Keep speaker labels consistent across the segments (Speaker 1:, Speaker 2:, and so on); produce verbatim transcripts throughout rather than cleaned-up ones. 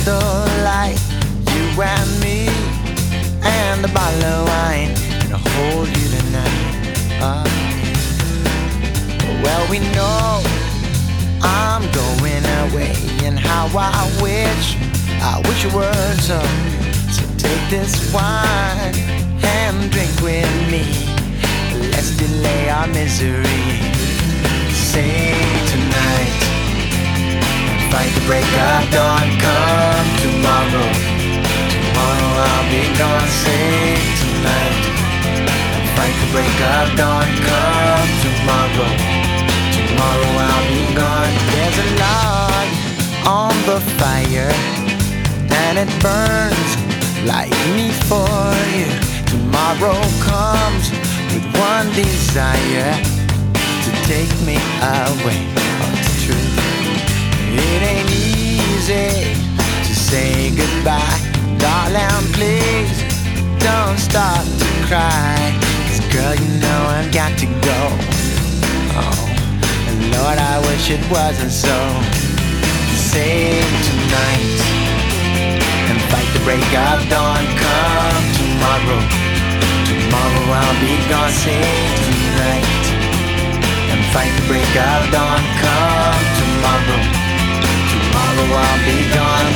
Speaker 1: candlelight, you and me, and a bottle of wine, and I'll hold you tonight. Uh, well, we know I'm going away, and how I wish, I wish it were so. So take this wine and drink with me. Let's delay our misery. Say tonight, fight the break of dawn. Come tomorrow, tomorrow I'll be gone. Say tonight, fight the break of dawn. Come tomorrow, tomorrow I'll be gone. There's a log on the fire, and it burns like me for you. Tomorrow comes with one desire, to take me away. Oh, it's true. It ain't easy to say goodbye. Darling, please don't start to cry, 'cause girl, you know I've got to go. Oh, and Lord, I wish it wasn't so. Save tonight and fight the break of dawn. Come tomorrow, tomorrow I'll be gone. Save tonight and fight the break of dawn. Come tomorrow, tomorrow I'll be gone.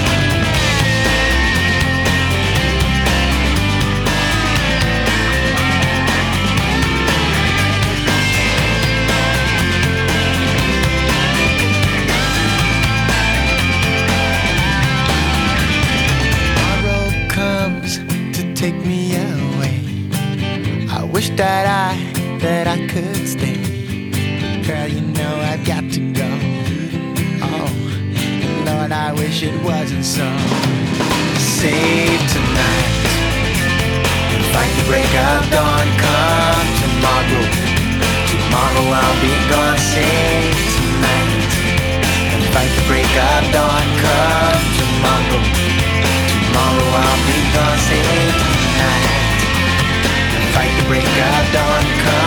Speaker 1: Take me away. I wish that I, that I could stay. Girl, you know I've got to go. Oh, Lord, I wish it wasn't so. Save tonight and fight the break of dawn. Come tomorrow, tomorrow I'll be gone. Save tonight and fight the break of dawn. Come tomorrow, tomorrow I'll be gone. Save tonight and fight the break of dawn. Come